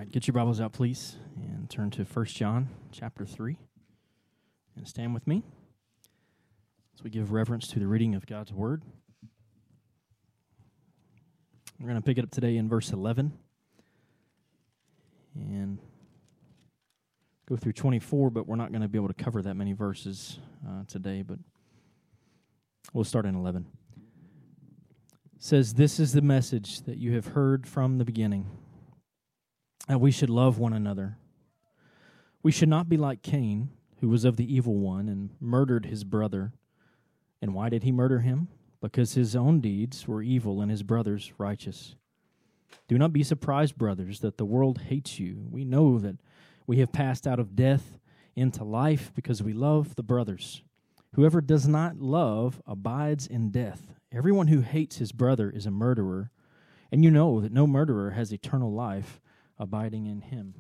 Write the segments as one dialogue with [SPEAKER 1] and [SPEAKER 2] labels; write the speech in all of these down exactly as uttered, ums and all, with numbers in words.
[SPEAKER 1] right, get your Bibles out, please, and turn to First John chapter three, and stand with me as we give reverence to the reading of God's Word. We're going to pick it up today in verse eleven, and go through twenty-four, but we're not going to be able to cover that many verses uh, today, but we'll start in eleven. It says, "This is the message that you have heard from the beginning, that we should love one another. We should not be like Cain, who was of the evil one and murdered his brother. And why did he murder him? Because his own deeds were evil and his brother's righteous. Do not be surprised, brothers, that the world hates you. We know that we have passed out of death into life because we love the brothers. Whoever does not love abides in death. Everyone who hates his brother is a murderer, and you know that no murderer has eternal life abiding in him.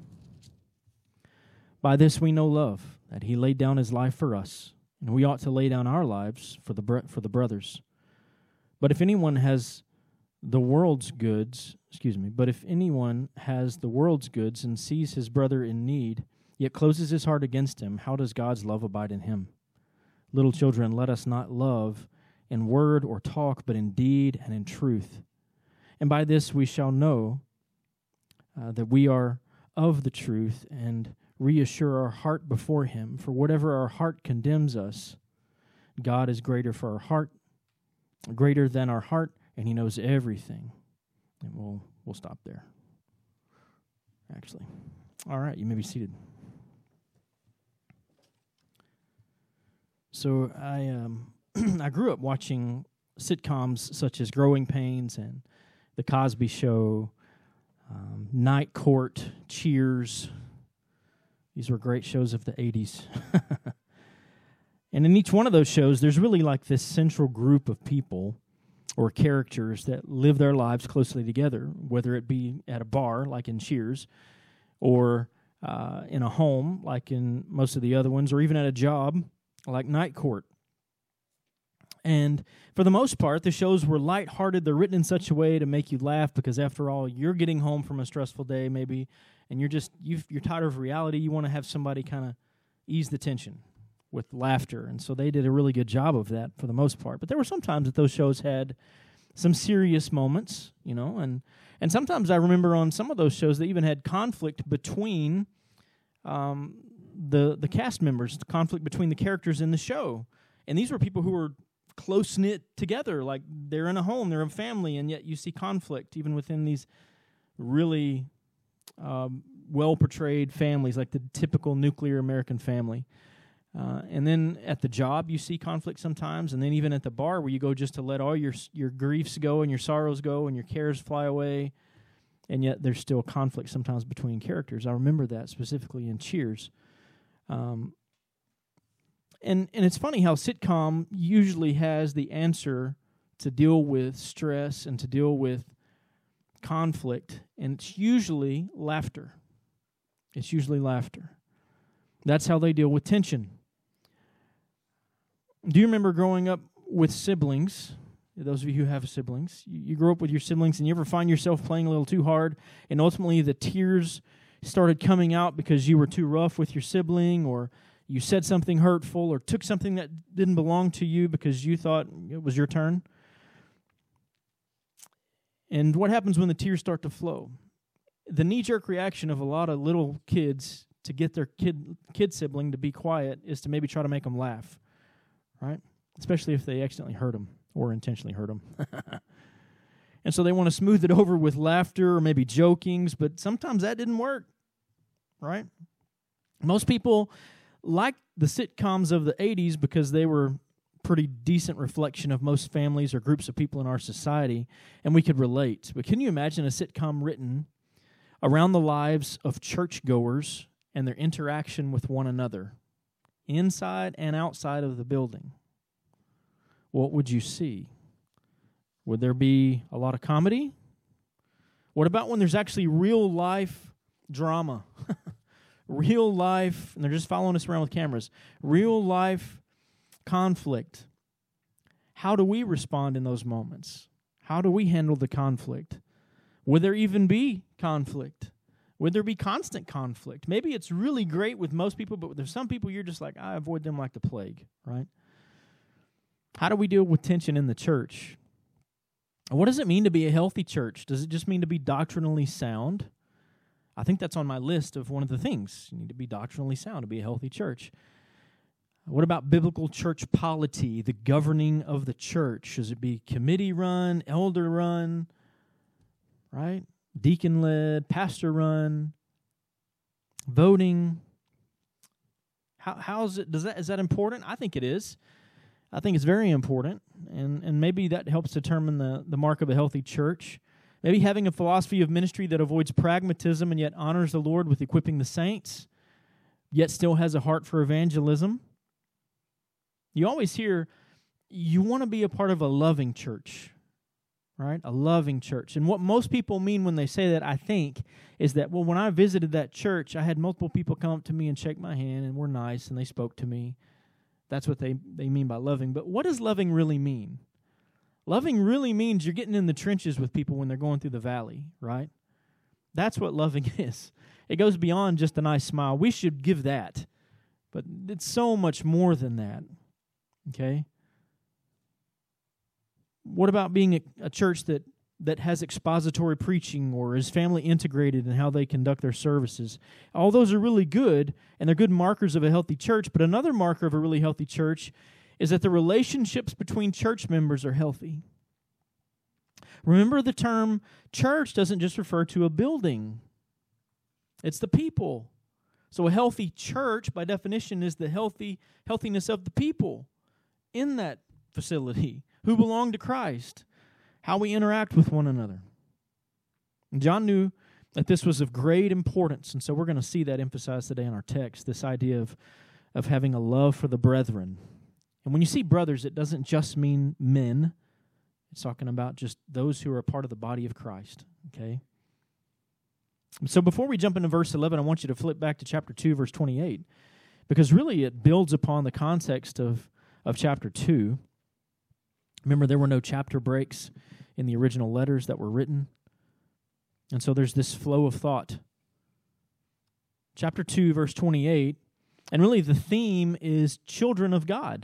[SPEAKER 1] By this we know love, that he laid down his life for us, and we ought to lay down our lives for the bro- for the brothers. But if anyone has the world's goods, excuse me, but if anyone has the world's goods and sees his brother in need, yet closes his heart against him, how does God's love abide in him? Little children, let us not love in word or talk, but in deed and in truth. And by this we shall know uh, that we are of the truth, and reassure our heart before him. For whatever our heart condemns us, God is greater for our heart, greater than our heart, and he knows everything." And we'll we'll stop there. Actually. All right, you may be seated. So I um I grew up watching sitcoms such as Growing Pains and The Cosby Show, um, Night Court, Cheers. These were great shows of the eighties. And in each one of those shows, there's really like this central group of people or characters that live their lives closely together, whether it be at a bar, like in Cheers, or uh, in a home, like in most of the other ones, or even at a job, like Night Court. And for the most part, the shows were lighthearted. They're written in such a way to make you laugh because, after all, you're getting home from a stressful day, maybe, and you're just you've, you're tired of reality. You want to have somebody kind of ease the tension with laughter, and so they did a really good job of that for the most part. But there were some times that those shows had some serious moments, you know, and and sometimes I remember on some of those shows they even had conflict between um, the the cast members, the conflict between the characters in the show, and these were people who were close-knit together, like they're in a home, they're a family, and yet you see conflict even within these really um, well-portrayed families, like the typical nuclear American family. Uh, and then at the job, you see conflict sometimes, and then even at the bar where you go just to let all your your griefs go and your sorrows go and your cares fly away, and yet there's still conflict sometimes between characters. I remember that specifically in Cheers. Um And and it's funny how sitcom usually has the answer to deal with stress and to deal with conflict, and it's usually laughter. It's usually laughter. That's how they deal with tension. Do you remember growing up with siblings? Those of you who have siblings, you, you grew up with your siblings, and you ever find yourself playing a little too hard, and ultimately the tears started coming out because you were too rough with your sibling, or you said something hurtful, or took something that didn't belong to you because you thought it was your turn? And what happens when the tears start to flow? The knee-jerk reaction of a lot of little kids to get their kid kid sibling to be quiet is to maybe try to make them laugh, right? Especially if they accidentally hurt them or intentionally hurt them. And so they want to smooth it over with laughter or maybe jokings, but sometimes that didn't work, right? Most people like the sitcoms of the eighties because they were pretty decent reflection of most families or groups of people in our society, and we could relate. But can you imagine a sitcom written around the lives of churchgoers and their interaction with one another, inside and outside of the building? What would you see? Would there be a lot of comedy? What about when there's actually real life drama? Real life, and they're just following us around with cameras, real life conflict. How do we respond in those moments? How do we handle the conflict? Would there even be conflict? Would there be constant conflict? Maybe it's really great with most people, but there's some people you're just like, I avoid them like the plague, right? How do we deal with tension in the church? What does it mean to be a healthy church? Does it just mean to be doctrinally sound? I think that's on my list of one of the things. You need to be doctrinally sound to be a healthy church. What about biblical church polity, the governing of the church? Should it be committee-run, elder-run, right? Deacon-led, pastor-run, voting? How how is it? Does that is that important? I think it is. I think it's very important, and and maybe that helps determine the the mark of a healthy church. Maybe having a philosophy of ministry that avoids pragmatism and yet honors the Lord with equipping the saints, yet still has a heart for evangelism. You always hear you want to be a part of a loving church. Right? A loving church. And what most people mean when they say that, I think, is that, well, when I visited that church, I had multiple people come up to me and shake my hand and were nice and they spoke to me. That's what they, they mean by loving. But what does loving really mean? Loving really means you're getting in the trenches with people when they're going through the valley, right? That's what loving is. It goes beyond just a nice smile. We should give that. But it's so much more than that, okay? What about being a, a church that, that has expository preaching or is family integrated in how they conduct their services? All those are really good, and they're good markers of a healthy church, but another marker of a really healthy church is that the relationships between church members are healthy. Remember, the term church doesn't just refer to a building. It's the people. So a healthy church, by definition, is the healthy healthiness of the people in that facility who belong to Christ, how we interact with one another. And John knew that this was of great importance, and so we're going to see that emphasized today in our text, this idea of, of having a love for the brethren. And when you see brothers, it doesn't just mean men. It's talking about just those who are a part of the body of Christ, okay? So before we jump into verse eleven, I want you to flip back to chapter two, verse twenty-eight, because really it builds upon the context of, of chapter two. Remember, there were no chapter breaks in the original letters that were written. And so there's this flow of thought. Chapter two, verse twenty-eight, and really the theme is children of God.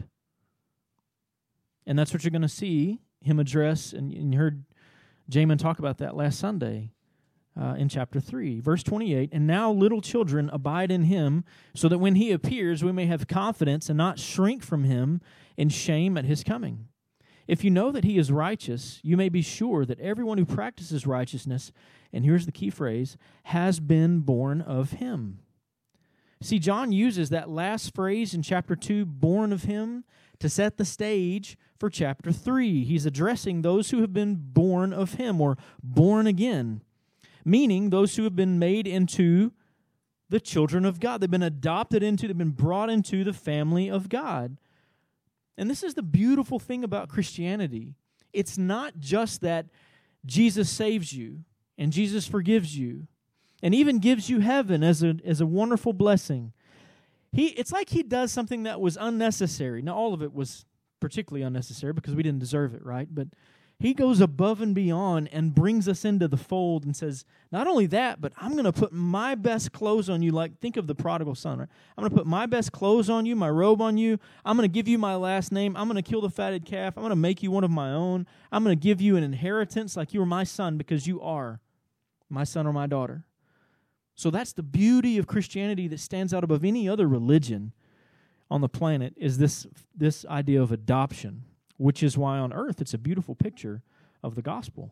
[SPEAKER 1] And that's what you're going to see him address, and, and you heard Jamin talk about that last Sunday uh, in chapter three. Verse twenty-eight, and now little children abide in him, so that when he appears we may have confidence and not shrink from him in shame at his coming. If you know that he is righteous, you may be sure that everyone who practices righteousness, and here's the key phrase, has been born of him. See, John uses that last phrase in chapter two, born of him, to set the stage for chapter three. He's addressing those who have been born of him, or born again, meaning those who have been made into the children of God. They've been adopted into, they've been brought into the family of God. And this is the beautiful thing about Christianity. It's not just that Jesus saves you and Jesus forgives you and even gives you heaven as a as a wonderful blessing. He it's like he does something that was unnecessary. Now, all of it was particularly unnecessary because we didn't deserve it, right? But he goes above and beyond and brings us into the fold and says, not only that, but I'm going to put my best clothes on you. Like, think of the prodigal son, right? I'm going to put my best clothes on you, my robe on you. I'm going to give you my last name. I'm going to kill the fatted calf. I'm going to make you one of my own. I'm going to give you an inheritance like you are my son, because you are my son or my daughter. So that's the beauty of Christianity that stands out above any other religion on the planet, is this, this idea of adoption, which is why on earth it's a beautiful picture of the gospel.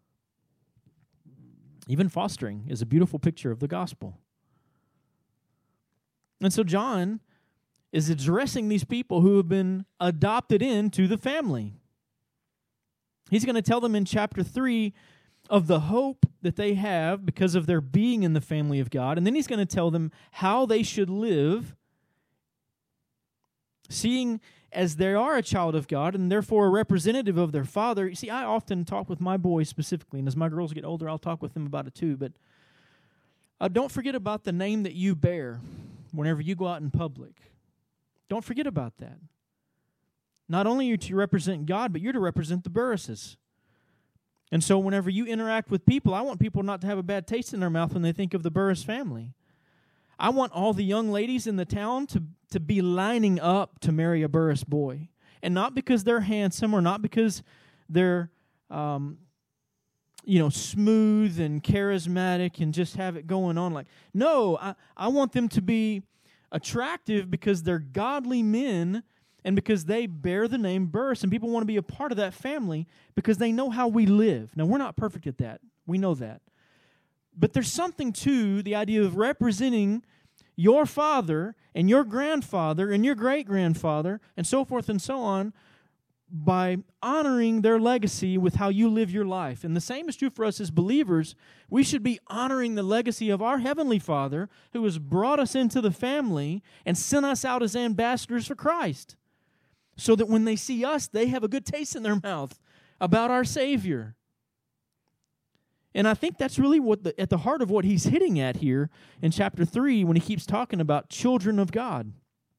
[SPEAKER 1] Even fostering is a beautiful picture of the gospel. And so John is addressing these people who have been adopted into the family. He's going to tell them in chapter three of the hope that they have because of their being in the family of God, and then he's going to tell them how they should live, seeing as they are a child of God and therefore a representative of their Father. You see, I often talk with my boys specifically, and as my girls get older, I'll talk with them about it too, but uh, don't forget about the name that you bear whenever you go out in public. Don't forget about that. Not only are you to represent God, but you're to represent the Burrises. And so whenever you interact with people, I want people not to have a bad taste in their mouth when they think of the Burris family. I want all the young ladies in the town to, to be lining up to marry a Burris boy. And not because they're handsome or not because they're, um, you know, smooth and charismatic and just have it going on. Like, no, I, I want them to be attractive because they're godly men and because they bear the name Burris, and people want to be a part of that family because they know how we live. Now, we're not perfect at that. We know that. But there's something to the idea of representing your father and your grandfather and your great-grandfather and so forth and so on by honoring their legacy with how you live your life. And the same is true for us as believers. We should be honoring the legacy of our Heavenly Father who has brought us into the family and sent us out as ambassadors for Christ, so that when they see us, they have a good taste in their mouth about our Savior. And I think that's really what the, at the heart of what he's hitting at here in chapter three when he keeps talking about children of God.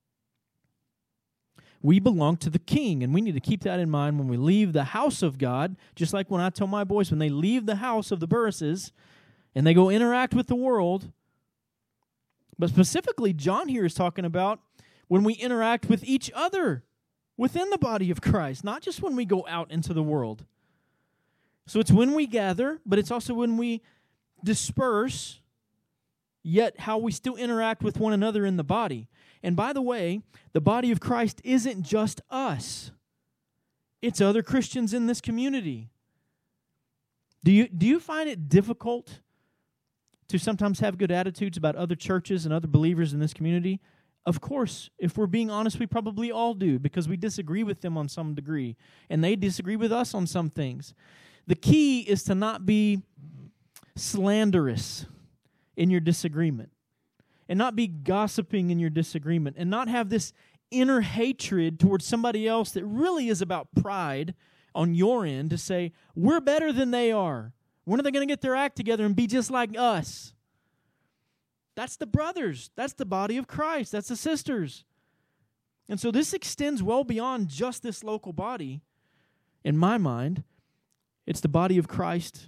[SPEAKER 1] We belong to the King, and we need to keep that in mind when we leave the house of God, just like when I tell my boys, when they leave the house of the Burrises and they go interact with the world. But specifically, John here is talking about when we interact with each other within the body of Christ, not just when we go out into the world. So it's when we gather, but it's also when we disperse, yet how we still interact with one another in the body. And by the way, the body of Christ isn't just us. It's other Christians in this community. Do you, do you find it difficult to sometimes have good attitudes about other churches and other believers in this community? Of course, if we're being honest, we probably all do, because we disagree with them on some degree, and they disagree with us on some things. The key is to not be slanderous in your disagreement, and not be gossiping in your disagreement, and not have this inner hatred towards somebody else that really is about pride on your end to say, we're better than they are. When are they going to get their act together and be just like us? That's the brothers. That's the body of Christ. That's the sisters. And so this extends well beyond just this local body. In my mind, it's the body of Christ,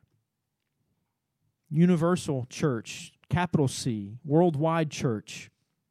[SPEAKER 1] universal church, capital C, worldwide church.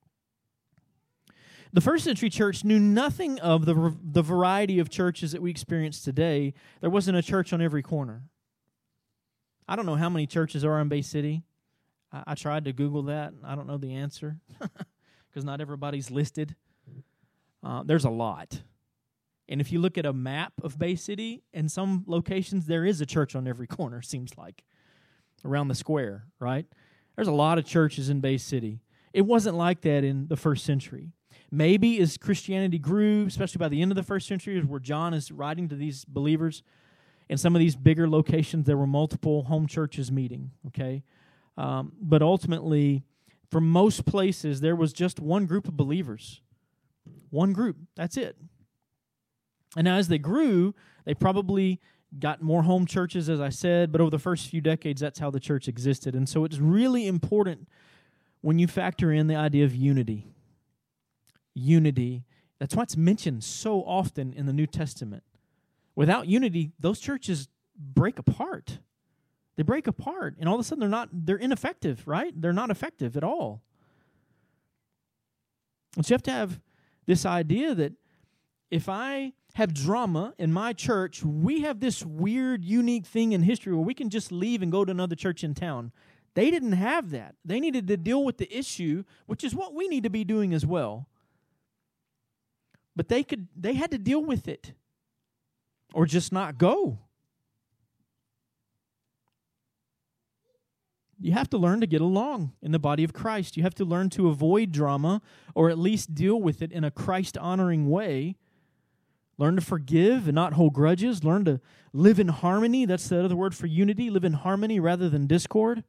[SPEAKER 1] The first century church knew nothing of the, the variety of churches that we experience today. There wasn't a church on every corner. I don't know how many churches are in Bay City. I tried to Google that. I don't know the answer because not everybody's listed. Uh, there's a lot. And if you look at a map of Bay City, in some locations there is a church on every corner, seems like, around the square, right? There's a lot of churches in Bay City. It wasn't like that in the first century. Maybe as Christianity grew, especially by the end of the first century, where John is writing to these believers, in some of these bigger locations there were multiple home churches meeting, okay? Um, but ultimately, for most places, there was just one group of believers. One group. That's it. And now as they grew, they probably got more home churches, as I said, but over the first few decades, that's how the church existed. And so it's really important when you factor in the idea of unity. Unity. That's why it's mentioned so often in the New Testament. Without unity, those churches break apart. They break apart, and all of a sudden they're not, they're ineffective, right? They're not effective at all. And so you have to have this idea that if I have drama in my church, we have this weird, unique thing in history where we can just leave and go to another church in town. They didn't have that. They needed to deal with the issue, which is what we need to be doing as well. But they could, they had to deal with it or just not go. You have to learn to get along in the body of Christ. You have to learn to avoid drama or at least deal with it in a Christ-honoring way. Learn to forgive and not hold grudges. Learn to live in harmony. That's the other word for unity. Live in harmony rather than discord.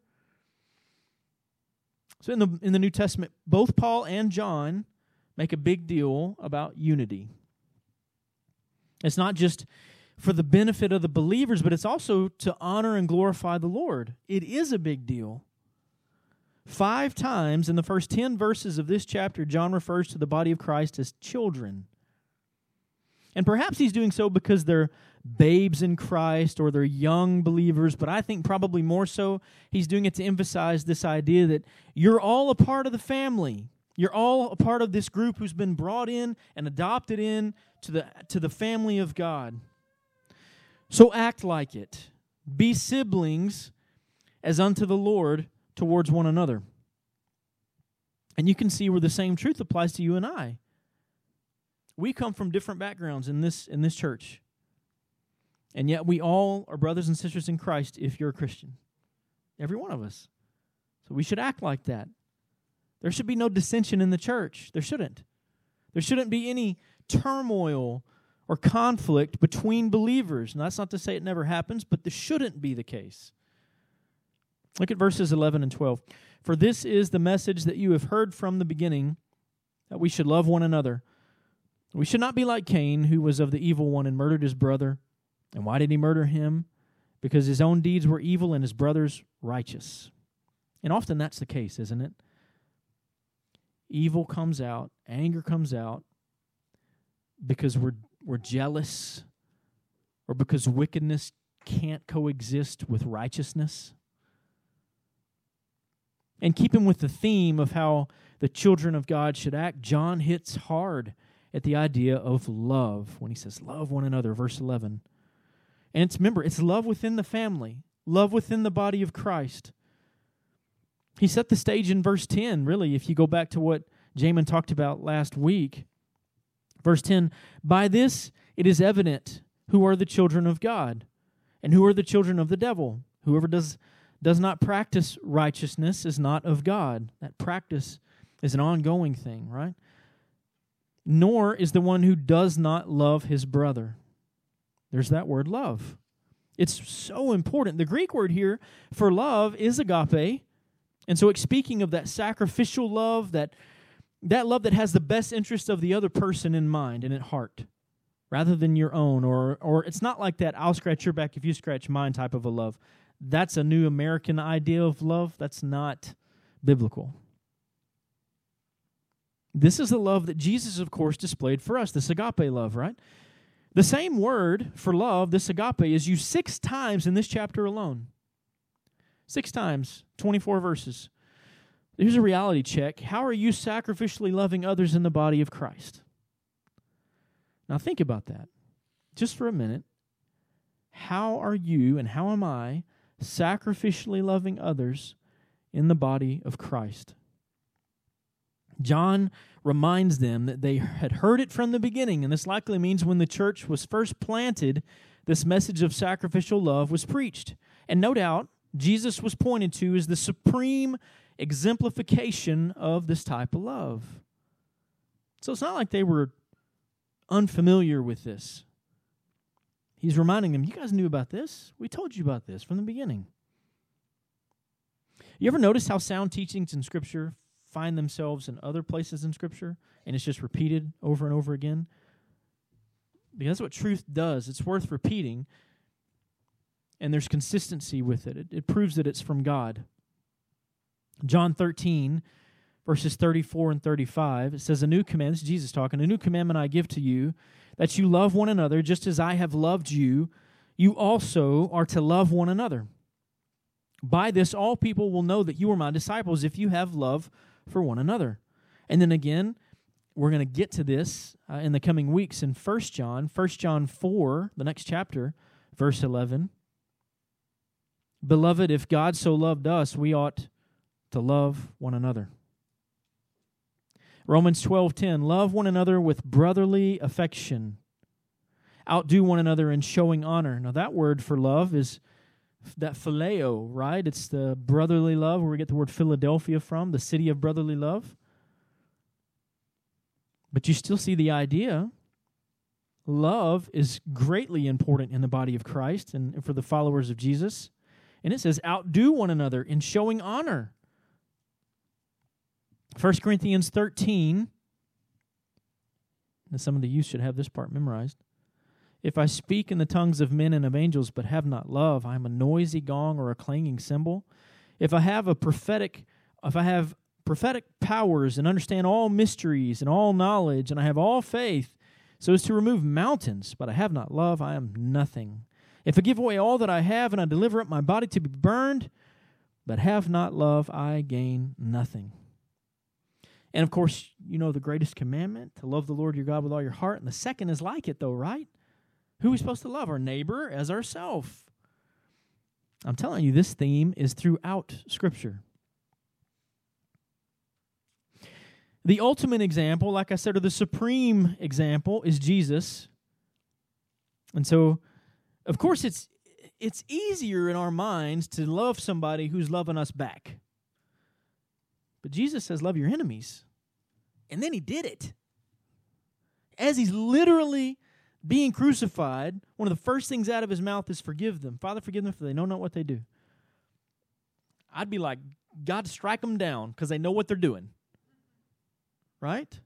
[SPEAKER 1] So in the in the New Testament, both Paul and John make a big deal about unity. It's not just for the benefit of the believers, but it's also to honor and glorify the Lord. It is a big deal. Five times in the first ten verses of this chapter, John refers to the body of Christ as children. And perhaps he's doing so because they're babes in Christ or they're young believers, but I think probably more so he's doing it to emphasize this idea that you're all a part of the family. You're all a part of this group who's been brought in and adopted in to the, to the family of God. So act like it. Be siblings as unto the Lord towards one another. And you can see where the same truth applies to you and I. We come from different backgrounds in this in this church. And yet we all are brothers and sisters in Christ if you're a Christian. Every one of us. So we should act like that. There should be no dissension in the church. There shouldn't. There shouldn't be any turmoil or conflict between believers. And that's not to say it never happens, but this shouldn't be the case. Look at verses eleven and twelve. For this is the message that you have heard from the beginning, that we should love one another. We should not be like Cain, who was of the evil one and murdered his brother. And why did he murder him? Because his own deeds were evil and his brother's righteous. And often that's the case, isn't it? Evil comes out, anger comes out, because we're we're jealous, or because wickedness can't coexist with righteousness. And keeping with the theme of how the children of God should act, John hits hard at the idea of love when he says, love one another, verse eleven. And it's, remember, it's love within the family, love within the body of Christ. He set the stage in verse ten, really, if you go back to what Jamin talked about last week. Verse ten, by this it is evident who are the children of God and who are the children of the devil. Whoever does, does not practice righteousness is not of God. That practice is an ongoing thing, right? Nor is the one who does not love his brother. There's that word love. It's so important. The Greek word here for love is agape. And so it's speaking of that sacrificial love, that, that love that has the best interest of the other person in mind and at heart, rather than your own. Or, or it's not like that I'll scratch your back if you scratch mine type of a love. That's a new American idea of love. That's not biblical. This is the love that Jesus, of course, displayed for us, this agape love, right? The same word for love, this agape, is used six times in this chapter alone. Six times, twenty-four verses. Here's a reality check. How are you sacrificially loving others in the body of Christ? Now think about that just for a minute. How are you and how am I sacrificially loving others in the body of Christ? John reminds them that they had heard it from the beginning, and this likely means when the church was first planted, this message of sacrificial love was preached. And no doubt, Jesus was pointed to as the supreme exemplification of this type of love. So it's not like they were unfamiliar with this. He's reminding them, you guys knew about this? We told you about this from the beginning. You ever notice how sound teachings in Scripture find themselves in other places in Scripture, and it's just repeated over and over again? Because that's what truth does. It's worth repeating, and there's consistency with it. It, it proves that it's from God. John thirteen, verses thirty-four and thirty-five, it says, a new command, this is Jesus talking, a new commandment I give to you, that you love one another just as I have loved you. You also are to love one another. By this, all people will know that you are my disciples if you have love for one another. And then again, we're going to get to this uh, in the coming weeks in First John, First John four, the next chapter, verse eleven. Beloved, if God so loved us, we ought to love one another. Romans twelve ten, love one another with brotherly affection. Outdo one another in showing honor. Now that word for love is that phileo, right? It's the brotherly love where we get the word Philadelphia from, the city of brotherly love. But you still see the idea. Love is greatly important in the body of Christ and for the followers of Jesus. And it says, outdo one another in showing honor. First Corinthians thirteen, and some of the youth should have this part memorized. If I speak in the tongues of men and of angels, but have not love, I am a noisy gong or a clanging cymbal. If I have a prophetic, if I have prophetic powers and understand all mysteries and all knowledge, and I have all faith, so as to remove mountains, but I have not love, I am nothing. If I give away all that I have, and I deliver up my body to be burned, but have not love, I gain nothing. And of course, you know the greatest commandment, to love the Lord your God with all your heart. And the second is like it though, right? Who are we supposed to love? Our neighbor as ourselves. I'm telling you, this theme is throughout Scripture. The ultimate example, like I said, or the supreme example is Jesus. And so, of course, it's it's easier in our minds to love somebody who's loving us back. But Jesus says, love your enemies. And then he did it. As he's literally being crucified, one of the first things out of his mouth is forgive them. Father, forgive them for they know not what they do. I'd be like, God, strike them down because they know what they're doing. Right?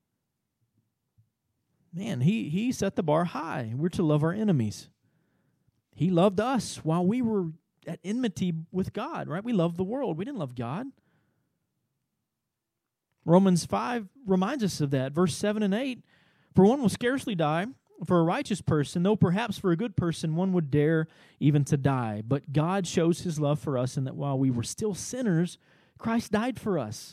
[SPEAKER 1] Man, he, he set the bar high. We're to love our enemies. He loved us while we were at enmity with God, right? We loved the world. We didn't love God. Romans five reminds us of that. Verse seven and eight, for one will scarcely die for a righteous person, though perhaps for a good person one would dare even to die. But God shows his love for us in that while we were still sinners, Christ died for us.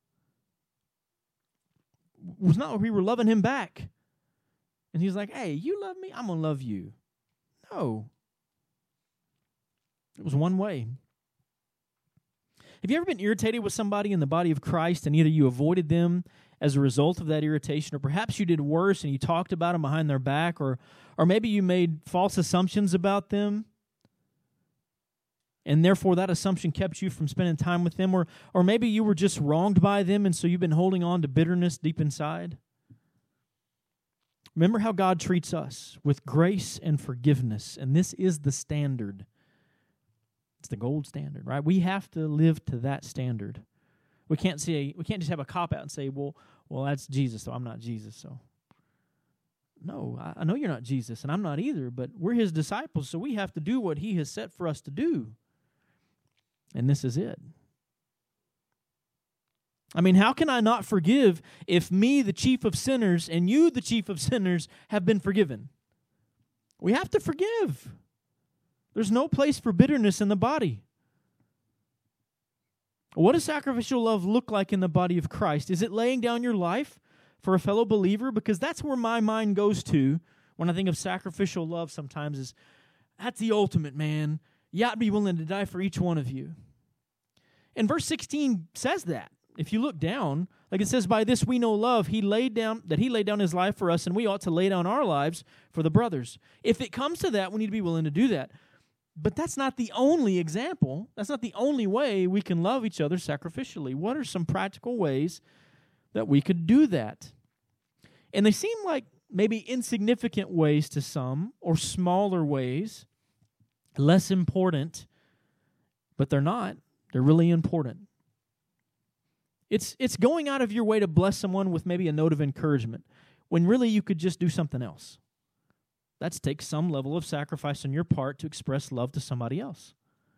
[SPEAKER 1] It was not that we were loving him back. And he's like, hey, you love me? I'm going to love you. No. It was one way. Have you ever been irritated with somebody in the body of Christ and either you avoided them as a result of that irritation, or perhaps you did worse and you talked about them behind their back, or or maybe you made false assumptions about them, and therefore that assumption kept you from spending time with them, or or maybe you were just wronged by them and so you've been holding on to bitterness deep inside? Remember how God treats us with grace and forgiveness, and this is the standard. It's the gold standard, right? We have to live to that standard. We can't say we can't just have a cop out and say, "Well, well, that's Jesus, so I'm not Jesus." So, no, I, I know you're not Jesus, and I'm not either. But we're his disciples, so we have to do what he has set for us to do. And this is it. I mean, how can I not forgive if me, the chief of sinners, and you, the chief of sinners, have been forgiven? We have to forgive. There's no place for bitterness in the body. What does sacrificial love look like in the body of Christ? Is it laying down your life for a fellow believer? Because that's where my mind goes to when I think of sacrificial love sometimes is, that's the ultimate, man. Yeah, I'd be willing to die for each one of you. And verse sixteen says that. If you look down, like it says, by this we know love, he laid down, that he laid down his life for us, and we ought to lay down our lives for the brothers. If it comes to that, we need to be willing to do that. But that's not the only example. That's not the only way we can love each other sacrificially. What are some practical ways that we could do that? And they seem like maybe insignificant ways to some, or smaller ways, less important, but they're not. They're really important. It's it's going out of your way to bless someone with maybe a note of encouragement, when really you could just do something else. That takes some level of sacrifice on your part to express love to somebody else.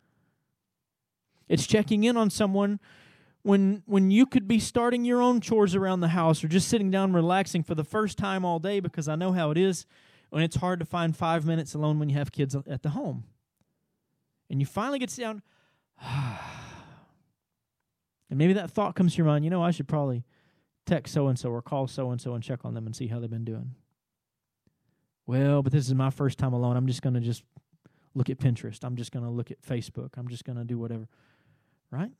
[SPEAKER 1] It's checking in on someone when when you could be starting your own chores around the house, or just sitting down relaxing for the first time all day, because I know how it is when it's hard to find five minutes alone when you have kids at the home. And you finally get down, and maybe that thought comes to your mind, you know, I should probably text so-and-so or call so-and-so and check on them and see how they've been doing. Well, but this is my first time alone. I'm just going to just look at Pinterest. I'm just going to look at Facebook. I'm just going to do whatever. Right?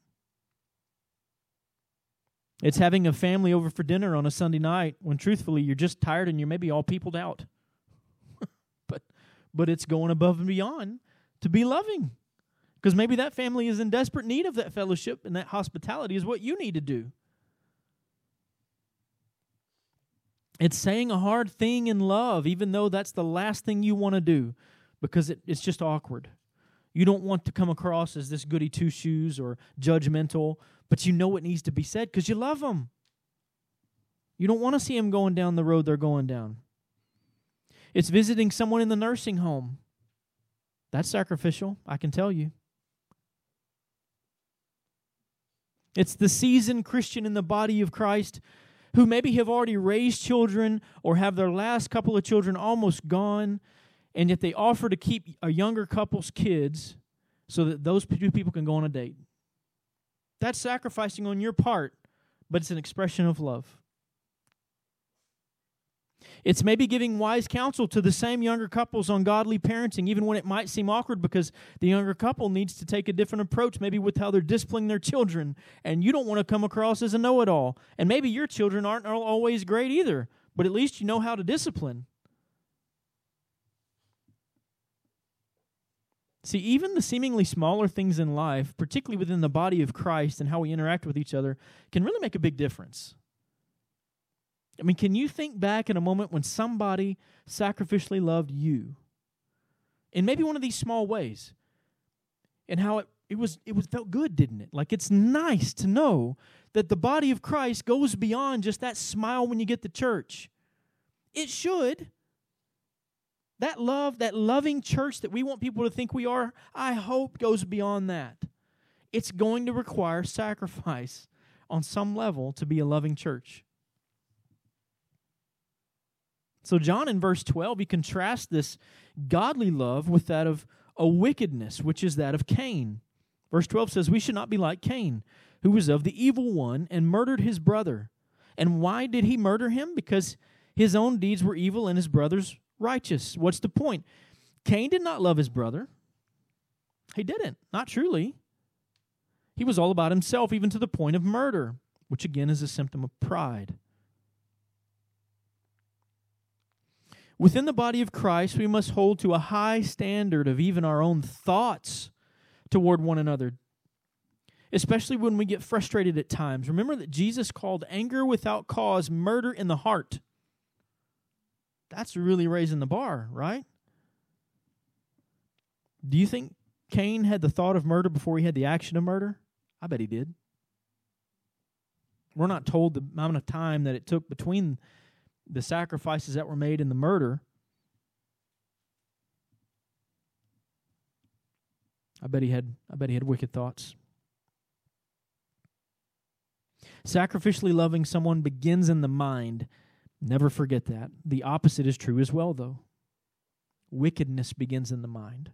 [SPEAKER 1] It's having a family over for dinner on a Sunday night when truthfully you're just tired and you're maybe all peopled out. but but it's going above and beyond to be loving. Because maybe that family is in desperate need of that fellowship, and that hospitality is what you need to do. It's saying a hard thing in love, even though that's the last thing you want to do, because it, it's just awkward. You don't want to come across as this goody two-shoes or judgmental, but you know it needs to be said because you love them. You don't want to see them going down the road they're going down. It's visiting someone in the nursing home. That's sacrificial, I can tell you. It's the seasoned Christian in the body of Christ who maybe have already raised children or have their last couple of children almost gone, and yet they offer to keep a younger couple's kids so that those two people can go on a date. That's sacrificing on your part, but it's an expression of love. It's maybe giving wise counsel to the same younger couples on godly parenting, even when it might seem awkward because the younger couple needs to take a different approach, maybe with how they're disciplining their children, and you don't want to come across as a know-it-all. And maybe your children aren't always great either, but at least you know how to discipline. See, even the seemingly smaller things in life, particularly within the body of Christ and how we interact with each other, can really make a big difference. I mean, can you think back in a moment when somebody sacrificially loved you in maybe one of these small ways, and how it, it was it was felt good, didn't it? Like, it's nice to know that the body of Christ goes beyond just that smile when you get to church. It should. That love, that loving church that we want people to think we are, I hope goes beyond that. It's going to require sacrifice on some level to be a loving church. So John in verse twelve, he contrasts this godly love with that of a wickedness, which is that of Cain. Verse twelve says, we should not be like Cain, who was of the evil one and murdered his brother. And why did he murder him? Because his own deeds were evil and his brother's righteous. What's the point? Cain did not love his brother. He didn't, not truly. He was all about himself, even to the point of murder, which again is a symptom of pride. Within the body of Christ, we must hold to a high standard of even our own thoughts toward one another, especially when we get frustrated at times. Remember that Jesus called anger without cause murder in the heart. That's really raising the bar, right? Do you think Cain had the thought of murder before he had the action of murder? I bet he did. We're not told the amount of time that it took between the sacrifices that were made in the murder. I bet he had I bet he had wicked thoughts. Sacrificially loving someone begins in the mind. Never forget that. The opposite is true as well, though. Wickedness begins in the mind.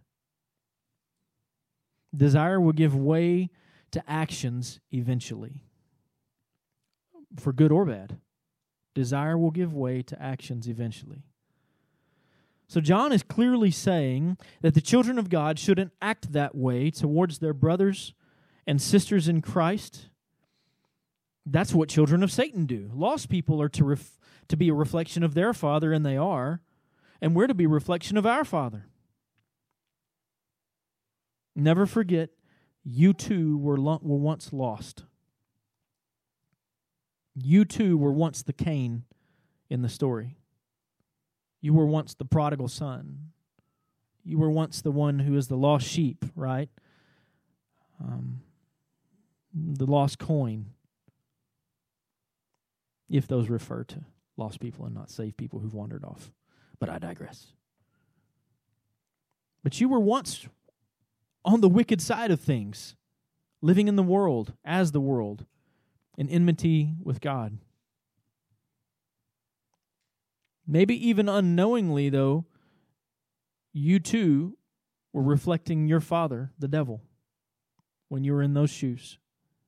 [SPEAKER 1] Desire will give way to actions eventually, for good or bad. Desire will give way to actions eventually. So John is clearly saying that the children of God shouldn't act that way towards their brothers and sisters in Christ. That's what children of Satan do. Lost people are to ref- to be a reflection of their father, and they are, and we're to be a reflection of our Father. Never forget, you too were, lo- were once lost. You too were once the Cain in the story. You were once the prodigal son. You were once the one who is the lost sheep, right? Um, the lost coin, if those refer to lost people and not saved people who've wandered off. But I digress. But you were once on the wicked side of things, living in the world, as the world, in enmity with God. Maybe even unknowingly, though, you too were reflecting your father, the devil, when you were in those shoes.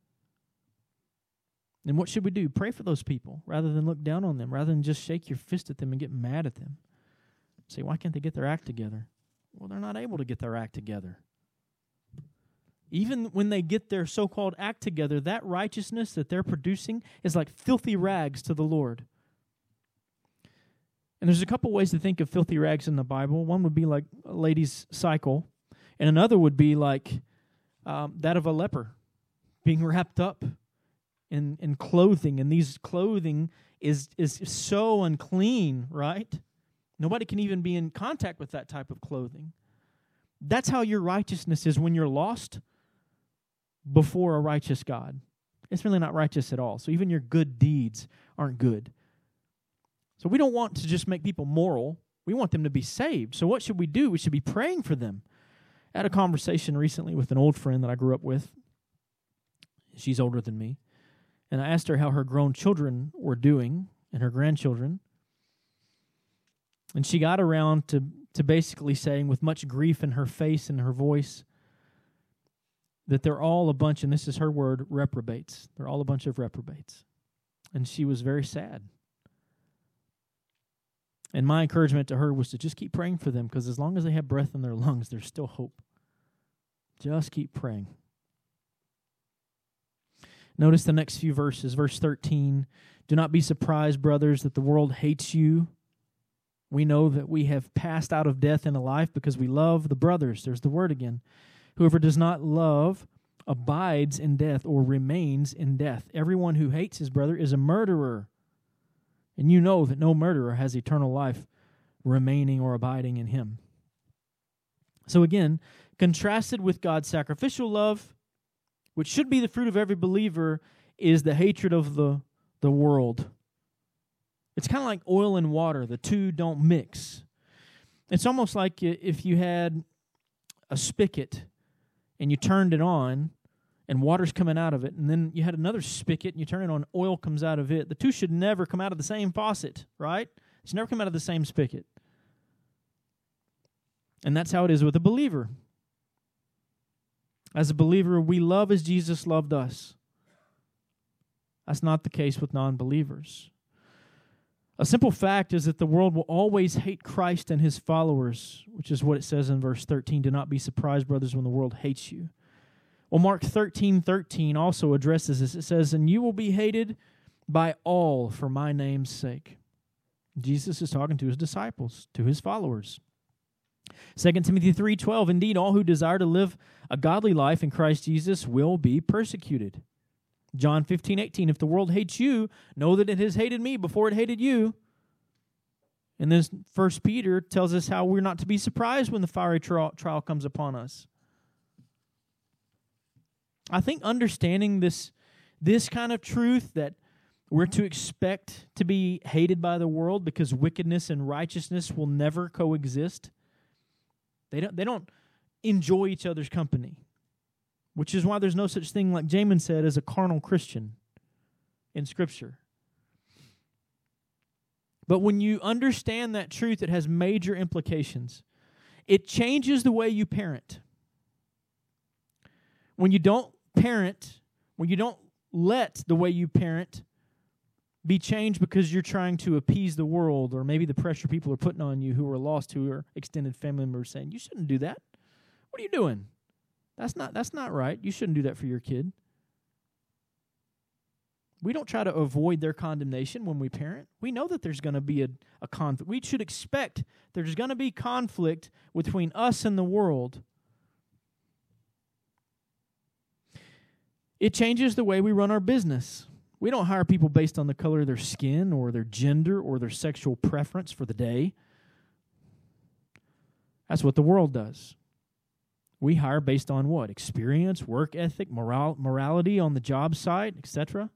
[SPEAKER 1] And what should we do? Pray for those people rather than look down on them, rather than just shake your fist at them and get mad at them. Say, why can't they get their act together? Well, they're not able to get their act together. Even when they get their so-called act together, that righteousness that they're producing is like filthy rags to the Lord. And there's a couple ways to think of filthy rags in the Bible. One would be like a lady's cycle, and another would be like um, that of a leper being wrapped up in, in clothing. And these clothing is, is so unclean, right? Nobody can even be in contact with that type of clothing. That's how your righteousness is when you're lost before a righteous God. It's really not righteous at all. So even your good deeds aren't good. So we don't want to just make people moral. We want them to be saved. So what should we do? We should be praying for them. I had a conversation recently with an old friend that I grew up with. She's older than me. And I asked her how her grown children were doing and her grandchildren. And she got around to, to basically saying, with much grief in her face and her voice, that they're all a bunch, and this is her word, reprobates. They're all a bunch of reprobates. And she was very sad. And my encouragement to her was to just keep praying for them, because as long as they have breath in their lungs, there's still hope. Just keep praying. Notice the next few verses. Verse thirteen, do not be surprised, brothers, that the world hates you. We know that we have passed out of death into life because we love the brothers. There's the word again. Whoever does not love abides in death or remains in death. Everyone who hates his brother is a murderer. And you know that no murderer has eternal life remaining or abiding in him. So again, contrasted with God's sacrificial love, which should be the fruit of every believer, is the hatred of the, the world. It's kind of like oil and water. The two don't mix. It's almost like if you had a spigot and you turned it on and water's coming out of it, and then you had another spigot and you turn it on, oil comes out of it. The two should never come out of the same faucet, right? It should never come out of the same spigot. And that's how it is with a believer. As a believer, we love as Jesus loved us. That's not the case with non-believers. A simple fact is that the world will always hate Christ and his followers, which is what it says in verse thirteen. Do not be surprised, brothers, when the world hates you. Well, Mark thirteen thirteen also addresses this. It says, and you will be hated by all for my name's sake. Jesus is talking to his disciples, to his followers. Second Timothy three twelve, indeed, all who desire to live a godly life in Christ Jesus will be persecuted. John fifteen eighteen, if the world hates you, know that it has hated me before it hated you. And then First Peter tells us how we're not to be surprised when the fiery trial, trial comes upon us. I think understanding this, this kind of truth, that we're to expect to be hated by the world because wickedness and righteousness will never coexist. They don't, they don't enjoy each other's company, which is why there's no such thing, like Jamin said, as a carnal Christian in Scripture. But when you understand that truth, it has major implications. It changes the way you parent. When you don't parent, when you don't let the way you parent be changed because you're trying to appease the world, or maybe the pressure people are putting on you who are lost, who are extended family members saying, you shouldn't do that. What are you doing? That's not that's not right. You shouldn't do that for your kid. We don't try to avoid their condemnation when we parent. We know that there's going to be a, a conflict. We should expect there's going to be conflict between us and the world. It changes the way we run our business. We don't hire people based on the color of their skin or their gender or their sexual preference for the day. That's what the world does. We hire based on what? Experience, work ethic, moral, morality on the job site, et cetera.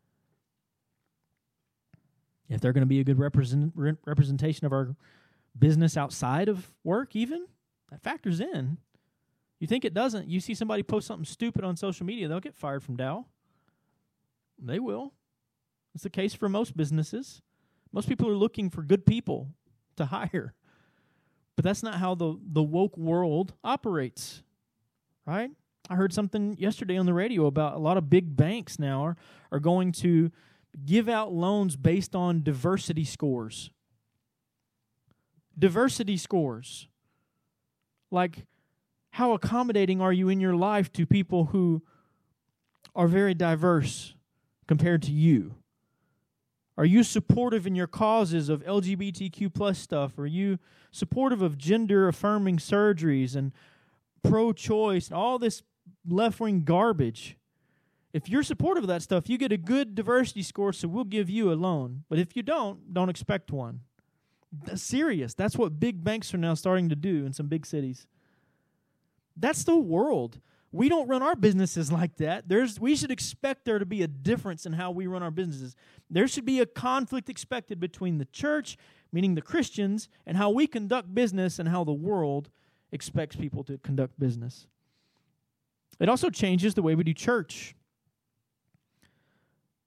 [SPEAKER 1] If they're going to be a good represent, representation of our business outside of work even, that factors in. You think it doesn't? You see somebody post something stupid on social media, they'll get fired from Dow. They will. It's the case for most businesses. Most people are looking for good people to hire. But that's not how the, the woke world operates, right? I heard something yesterday on the radio about a lot of big banks now are, are going to give out loans based on diversity scores. Diversity scores. Like, how accommodating are you in your life to people who are very diverse compared to you? Are you supportive in your causes of L G B T Q plus stuff? Are you supportive of gender-affirming surgeries and pro-choice and all this left-wing garbage? If you're supportive of that stuff, you get a good diversity score, so we'll give you a loan. But if you don't, don't expect one. That's serious. That's what big banks are now starting to do in some big cities. That's the world. We don't run our businesses like that. There's, we should expect there to be a difference in how we run our businesses. There should be a conflict expected between the church, meaning the Christians, and how we conduct business and how the world expects people to conduct business. It also changes the way we do church.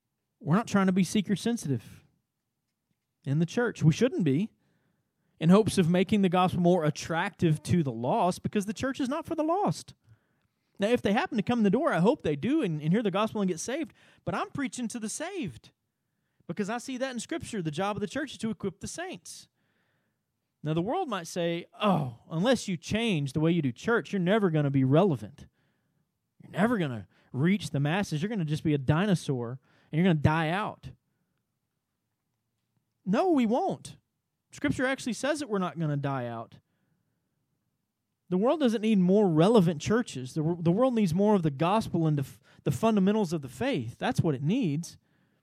[SPEAKER 1] We're not trying to be seeker sensitive in the church. We shouldn't be, in hopes of making the gospel more attractive to the lost, because the church is not for the lost. Now, if they happen to come in the door, I hope they do and, and hear the gospel and get saved. But I'm preaching to the saved, because I see that in Scripture. The job of the church is to equip the saints. Now, the world might say, oh, unless you change the way you do church, you're never going to be relevant. You're never going to reach the masses. You're going to just be a dinosaur, and you're going to die out. No, we won't. Scripture actually says that we're not going to die out. The world doesn't need more relevant churches. The, the world needs more of the gospel and the, the fundamentals of the faith. That's what it needs.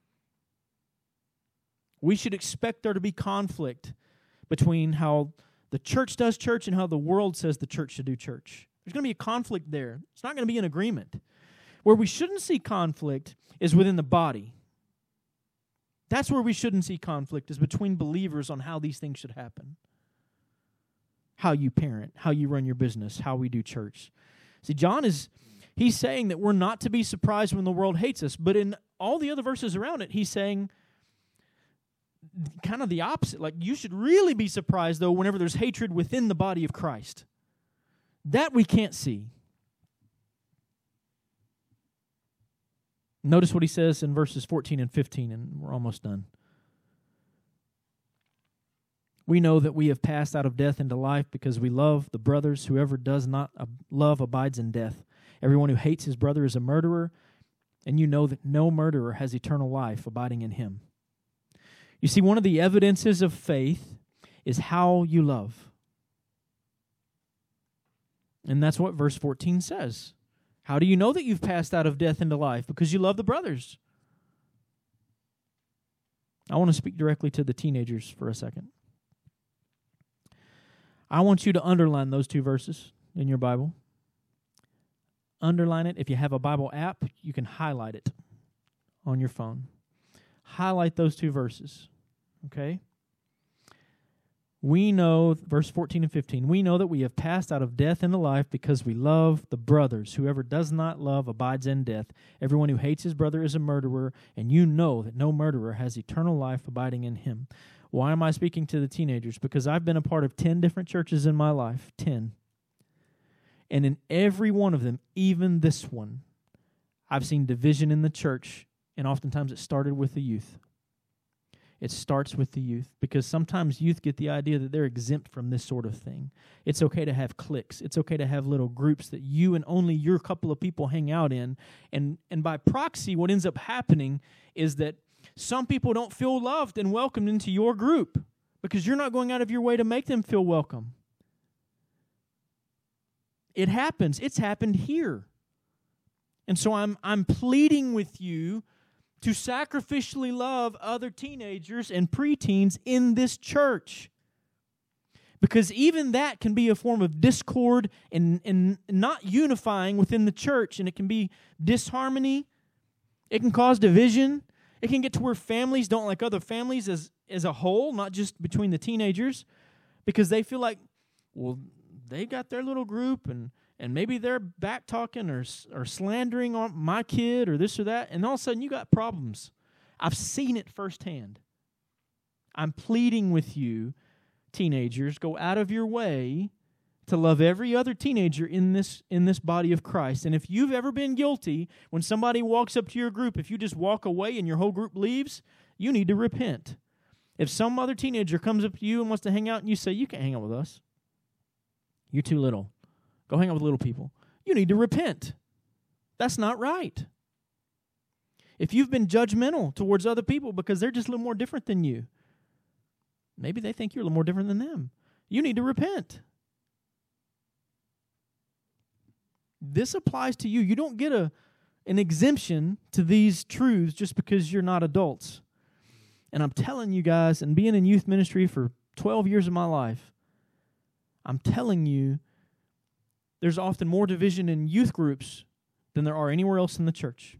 [SPEAKER 1] We should expect there to be conflict between how the church does church and how the world says the church should do church. There's going to be a conflict there. It's not going to be an agreement. Where we shouldn't see conflict is within the body. That's where we shouldn't see conflict, is between believers on how these things should happen. How you parent, how you run your business, how we do church. See, John is, he's saying that we're not to be surprised when the world hates us, but in all the other verses around it, he's saying kind of the opposite. Like, you should really be surprised, though, whenever there's hatred within the body of Christ. That we can't see. Notice what he says in verses fourteen and fifteen, and we're almost done. We know that we have passed out of death into life because we love the brothers. Whoever does not love abides in death. Everyone who hates his brother is a murderer, and you know that no murderer has eternal life abiding in him. You see, one of the evidences of faith is how you love. And that's what verse fourteen says. How do you know that you've passed out of death into life? Because you love the brothers. I want to speak directly to the teenagers for a second. I want you to underline those two verses in your Bible. Underline it. If you have a Bible app, you can highlight it on your phone. Highlight those two verses, okay? We know, verse fourteen and fifteen, we know that we have passed out of death into life because we love the brothers. Whoever does not love abides in death. Everyone who hates his brother is a murderer, and you know that no murderer has eternal life abiding in him. Why am I speaking to the teenagers? Because I've been a part of ten different churches in my life, ten. And in every one of them, even this one, I've seen division in the church, and oftentimes it started with the youth. It starts with the youth, because sometimes youth get the idea that they're exempt from this sort of thing. It's okay to have cliques. It's okay to have little groups that you and only your couple of people hang out in. And, and by proxy, what ends up happening is that some people don't feel loved and welcomed into your group because you're not going out of your way to make them feel welcome. It happens. It's happened here. And so I'm I'm pleading with you to sacrificially love other teenagers and preteens in this church. Because even that can be a form of discord and, and not unifying within the church, and it can be disharmony. It can cause division. It can get to where families don't like other families as, as a whole, not just between the teenagers, because they feel like, well, they got their little group, and And maybe they're back-talking or, or slandering on my kid or this or that, and all of a sudden you got problems. I've seen it firsthand. I'm pleading with you, teenagers, go out of your way to love every other teenager in this, in this body of Christ. And if you've ever been guilty, when somebody walks up to your group, if you just walk away and your whole group leaves, you need to repent. If some other teenager comes up to you and wants to hang out and you say, you can't hang out with us, you're too little. Go hang out with little people. You need to repent. That's not right. If you've been judgmental towards other people because they're just a little more different than you, maybe they think you're a little more different than them, you need to repent. This applies to you. You don't get a an exemption to these truths just because you're not adults. And I'm telling you guys, and being in youth ministry for twelve years of my life, I'm telling you, there's often more division in youth groups than there are anywhere else in the church.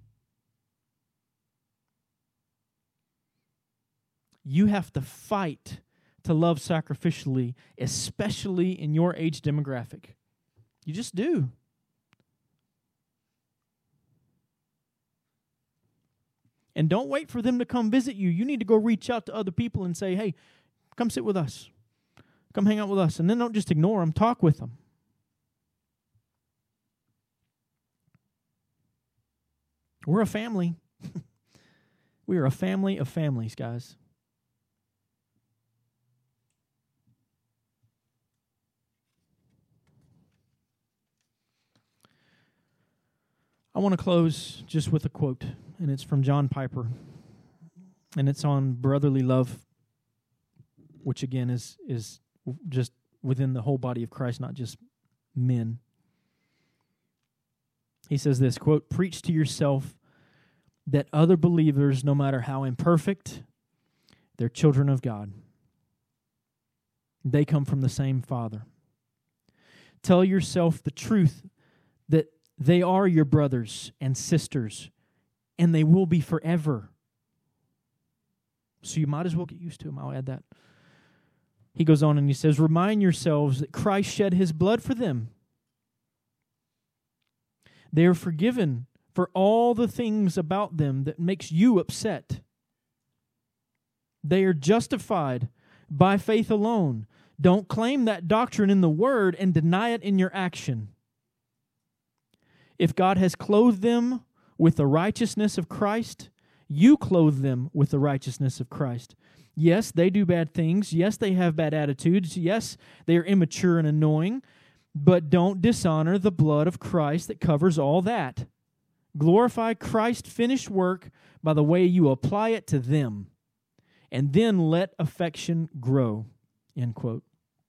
[SPEAKER 1] You have to fight to love sacrificially, especially in your age demographic. You just do. And don't wait for them to come visit you. You need to go reach out to other people and say, hey, come sit with us. Come hang out with us. And then don't just ignore them. Talk with them. We're a family. We are a family of families, guys. I want to close just with a quote, and it's from John Piper, and it's on brotherly love, which again is is just within the whole body of Christ, not just men. He says this, quote, "Preach to yourself that other believers, no matter how imperfect, they're children of God. They come from the same Father. Tell yourself the truth that they are your brothers and sisters, and they will be forever. So you might as well get used to them." I'll add that. He goes on and he says, "Remind yourselves that Christ shed his blood for them. They are forgiven for all the things about them that makes you upset. They are justified by faith alone. Don't claim that doctrine in the word and deny it in your action. If God has clothed them with the righteousness of Christ, you clothe them with the righteousness of Christ. Yes, they do bad things. Yes, they have bad attitudes. Yes, they are immature and annoying. But don't dishonor the blood of Christ that covers all that. Glorify Christ's finished work by the way you apply it to them. And then let affection grow." End quote.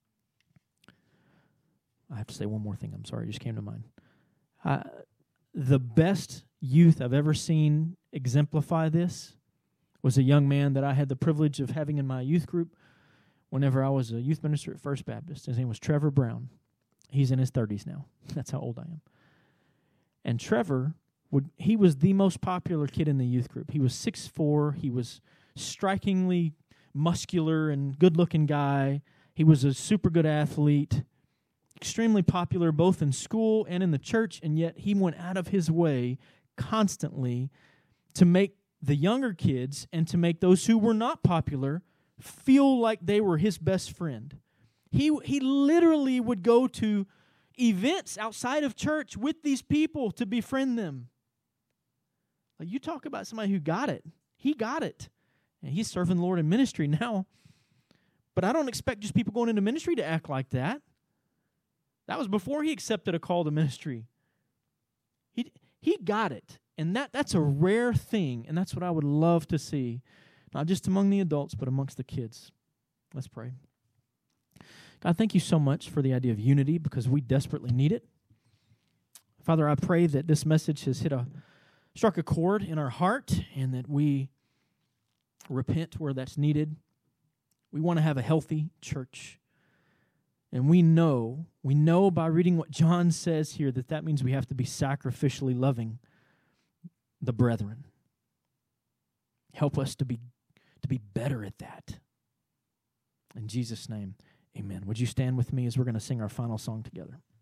[SPEAKER 1] I have to say one more thing. I'm sorry, it just came to mind. Uh, the best youth I've ever seen exemplify this was a young man that I had the privilege of having in my youth group whenever I was a youth minister at First Baptist. His name was Trevor Brown. He's in his thirties now. That's how old I am. And Trevor, would he was the most popular kid in the youth group. He was six foot four. He was strikingly muscular and good-looking guy. He was a super good athlete, extremely popular both in school and in the church, and yet he went out of his way constantly to make the younger kids and to make those who were not popular feel like they were his best friend. He he literally would go to events outside of church with these people to befriend them. Like, you talk about somebody who got it. He got it. And he's serving the Lord in ministry now. But I don't expect just people going into ministry to act like that. That was before he accepted a call to ministry. He he got it. And that that's a rare thing. And that's what I would love to see. Not just among the adults, but amongst the kids. Let's pray. God, thank you so much for the idea of unity, because we desperately need it. Father, I pray that this message has hit a struck a chord in our heart, and that we repent where that's needed. We want to have a healthy church. And we know, we know by reading what John says here that that means we have to be sacrificially loving the brethren. Help us to be to be better at that. In Jesus' name, amen. Would you stand with me as we're going to sing our final song together?